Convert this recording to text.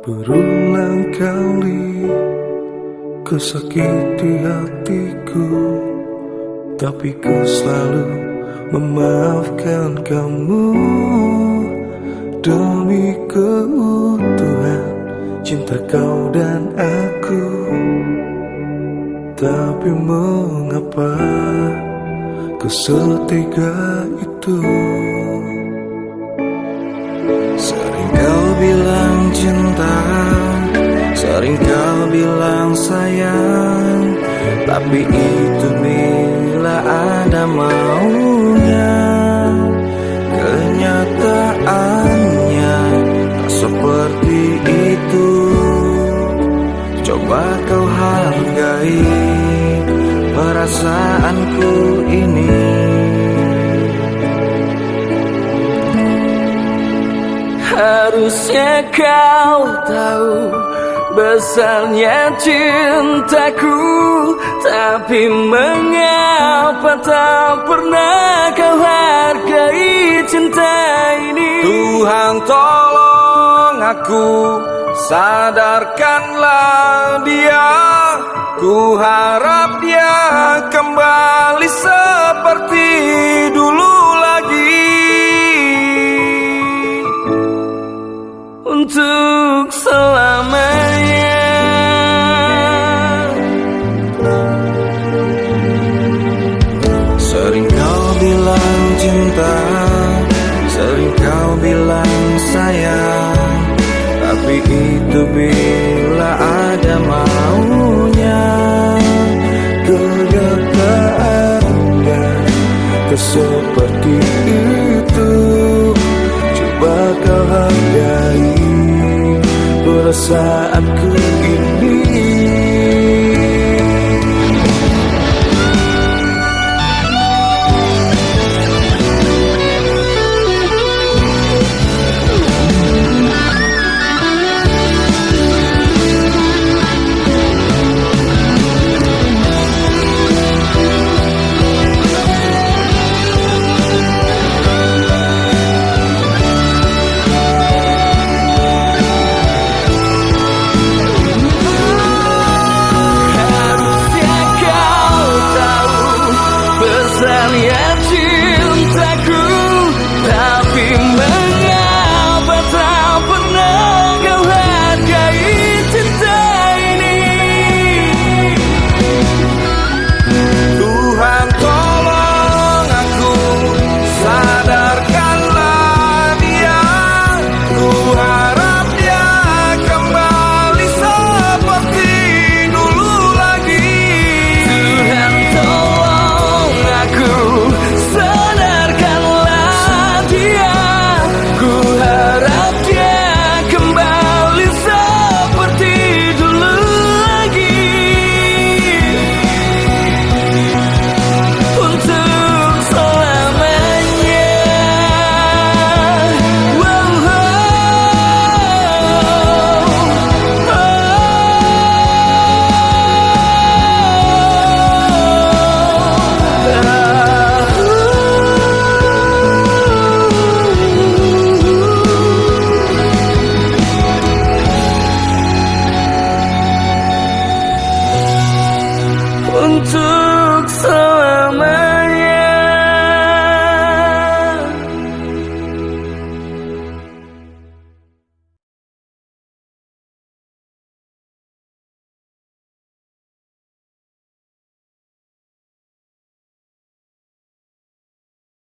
Berulang kali kau sakiti hatiku, tapi ku selalu memaafkan kamu. Demi keutuhan cinta kau dan aku, tapi mengapa kau setega itu? Sering kau bilang cinta, sering kau bilang sayang, tapi itu bila ada maunya. Kenyataannya tak seperti itu. Coba kau hargai perasaanku ini. Harusnya kau tahu besarnya cintaku, tapi mengapa tak pernah kau hargai cinta ini? Tuhan tolong aku, sadarkanlah dia. Ku harap dia kembali seperti dulu lagi, untuk selamanya. Sering kau bilang cinta, sering kau bilang sayang, tapi itu bila ada maunya. Kenyataannya tak seperti itu. Coba kau hargai perasaanku ini.